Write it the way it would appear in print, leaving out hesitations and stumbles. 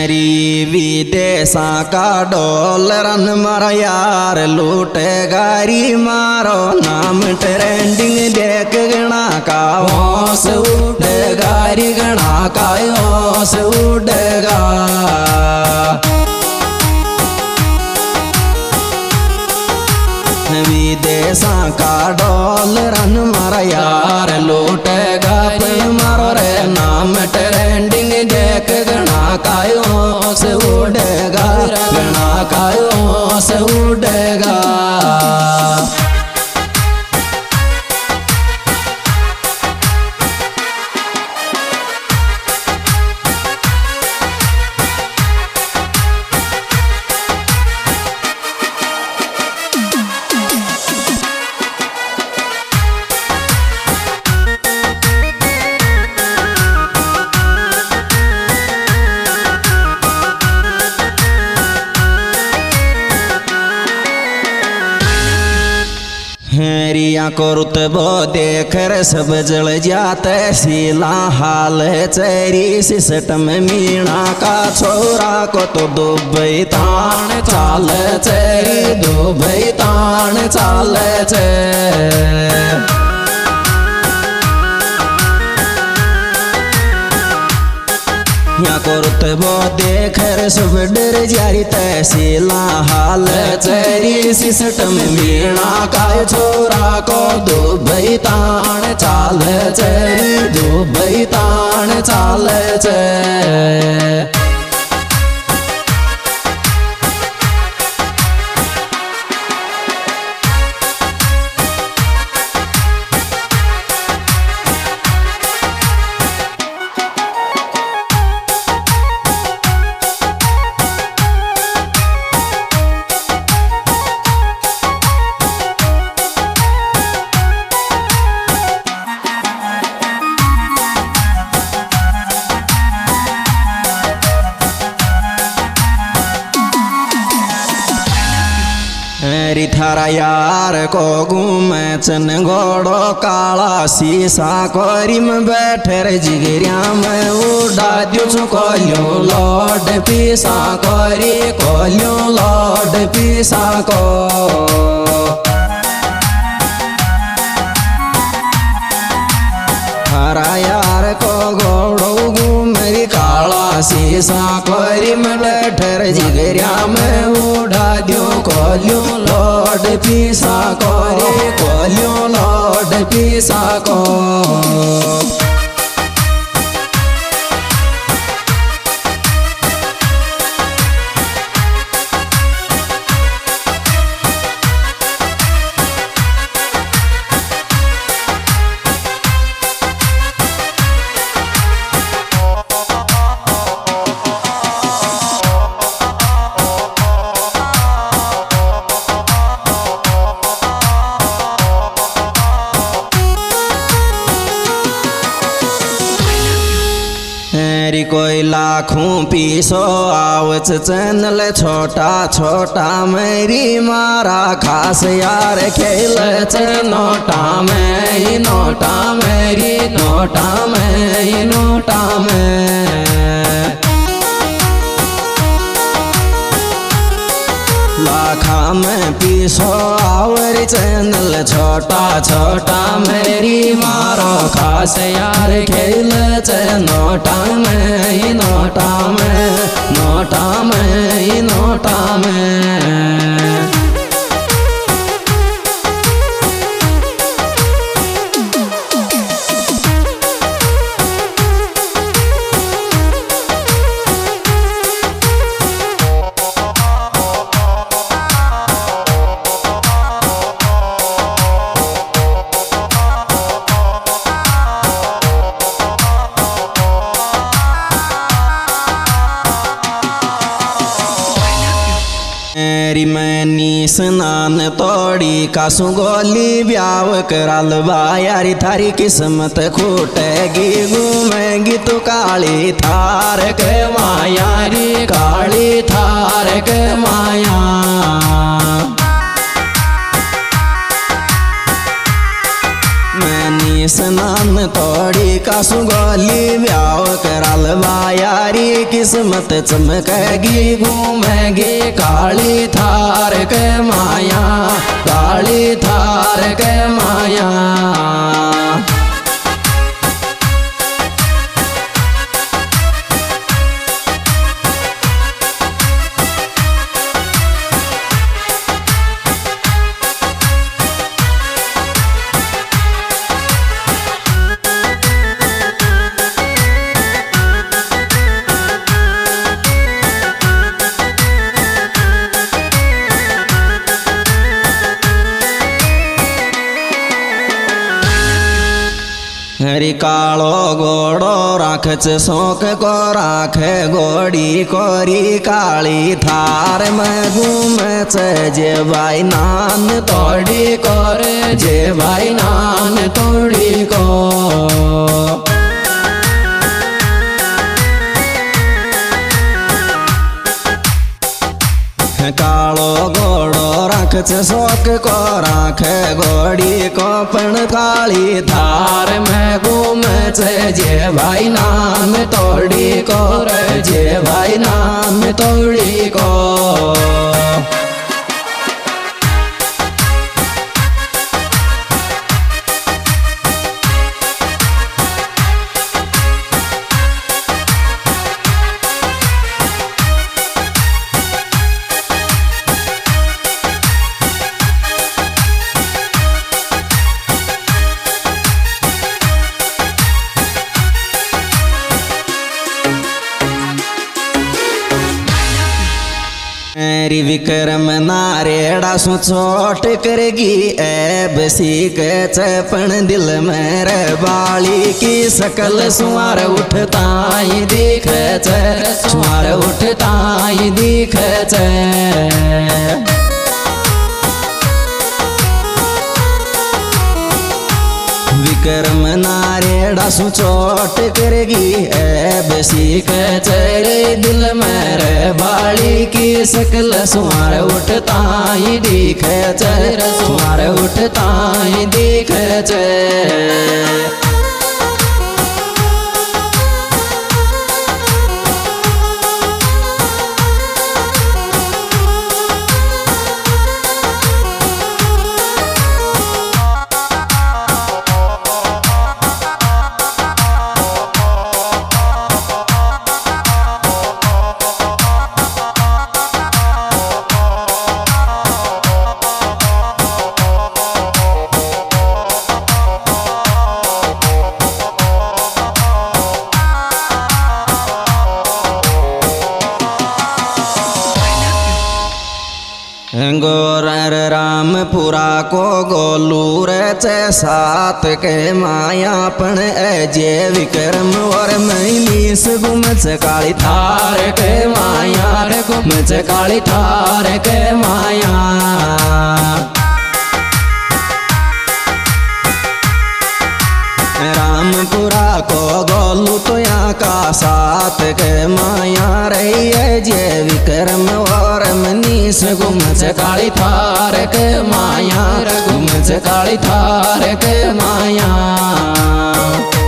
री विदेशा का डॉलरन मारा यार लूटे गारी मारो नाम ट्रेंडिंग देख गणा का होश उड़े गारी गणा का होश उड़ेगा। विदेशा का डॉलरन मारा यार लूटेगा पे मारो रे नाम ट्रेंडिंग देख गणा कायों से उड़ेगा गणा कायों से उड़ेगा। रिया कोरुत बो देकर सब जल जाते सीला हाल चेरी सिस्टम मीणा का छोरा को तो दुबई तान चाल चेरी दुबई तान चाल चे। या कोरुत बो देकर सब डर जारी तहसीला हाल चेरी सिस्टम मीणा का छोरा को दुबई तान चाल चेरी दुबई तान चाल चे। री थारा यार को घूमे चन घोड़ो काला शीशा कोरी में बैठे रे जिगरिया में उड़ा दियो कोलियो लौट पीसा कोरी कोलियो लौट पीसा को। थारा यार को घोड़ो घूमे काला शीशा कोरी में बैठे रे जिगरिया में उड़ा दियो कोलियो लौट पीसा कोरे कोलियो लौट पीसा को। कोई लाखों पीसो आवच चैनल छोटा छोटा मेरी मारा खास यार खेल चे नोटा में नोटा मेरी नोटा में नोटा में। लाखा में पीसो आवर चैनल छोटा छोटा मेरी मारो खास यार खेल चे नोटा में नोटा में नोटा में नोटा में। मेरी मैनी स्नान तोड़ी कासू गोली ब्याव कराल यारी थारी किस्मत खूटेगी घूमेगी तू काली थार के माया री काली थार के माया। मैनी नान तोड़ी कासु गोली ब्याव कराल बायारी किस्मत चमकेगी घूमेगी काली थार के माया, काली थार के माया। हरी कालो घोड़ो राखच शौक को राखे घोड़ी कोरी काली थार में घूमे जे भाई नान तोड़ी कोर जे भाई नान तोड़ी को। कालो घोड़ो राखच शौक को राखे घोड़ी को पण काली थार में घूमे जे भाई नाम तोड़ी को जे भाई नाम तोड़ी को। मेरी विक्रम नारेड़ा सु चोट करेगी ऐब सीख चपन दिल में रे बाली की सकल सुमार उठता ही दिख सुमार उठता ही दिख। विक्रम नारेड़ा सु चोट करेगी ऐब सीख चेरे दिल में रे बाली की सकल सुमार उठता ही दिख सुमार उठता ही दिख। गोरर रामपुरा को गोलूर सात के मायापन अजय विक्रम और मैलीस गुमच काली थार के माया रे गुमच काली थार के माया। रामपुरा को गोलू तो यहाँ का साथ के माया रही है जे विक्रम और मनीष गुमच काली थार के माया गुमच काली थार के माया।